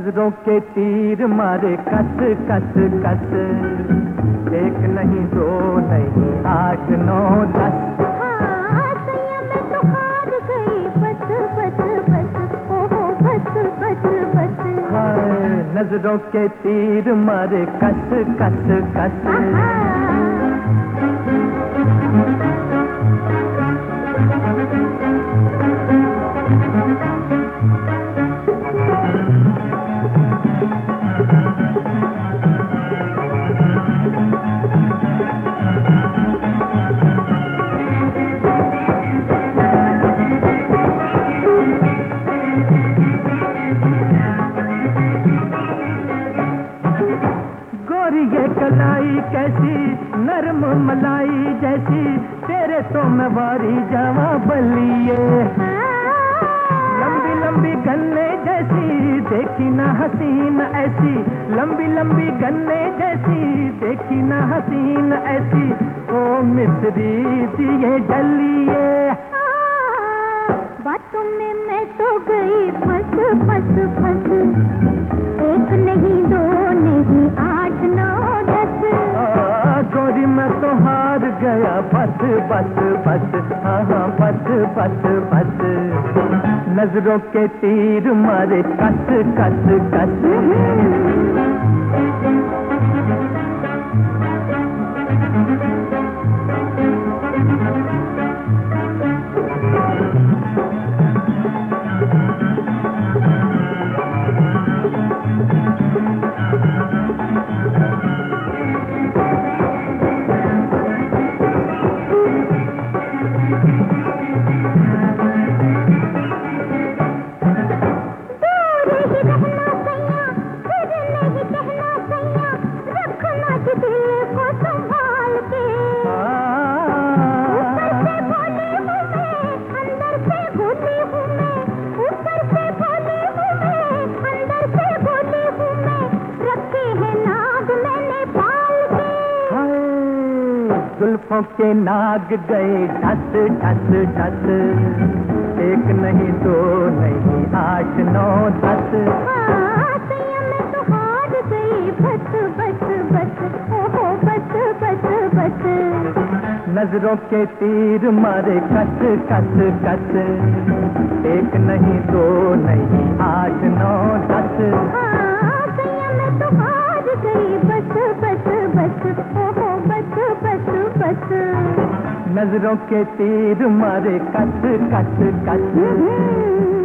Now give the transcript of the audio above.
नजरों के तीर मारे कस कस कस, एक नहीं दो नहीं 8 9 10। हाँ संयम में तो हार गई, बस बस बस, ओहो बस बस बस। हाय नजरों के तीर मारे कस कस कस। ये कलाई कैसी नरम मलाई जैसी, तेरे तो मैं वारी जावा बलिए। लंबी लंबी गन्ने जैसी देखी ना हसीन ऐसी, लंबी लंबी गन्ने जैसी देखी ना हसीन ऐसी, ओ मिस्री दिए जलिए। बातों में मैं तो गई फंस फंस फंस, एक नहीं दो नहीं 8 9 10। गोरी मैं तो हार गया, बस बस बस, हाँ हाँ बस बस बस। नजरों के तीर मारे कस कस कस। जुल्फों के नाग गए ढस ढस ढस, एक नहीं दो नहीं 8 9 10। संयम में तो हार गई, बस बस बस, ओहो बस बस बस। नजरों के तीर मारे कस कस कस, एक नहीं दो नहीं 8 9 10। संयम में तो हार गई, बस बस बस, ओहो बस बस बस। नजरों के तीर मारे कस कस कस।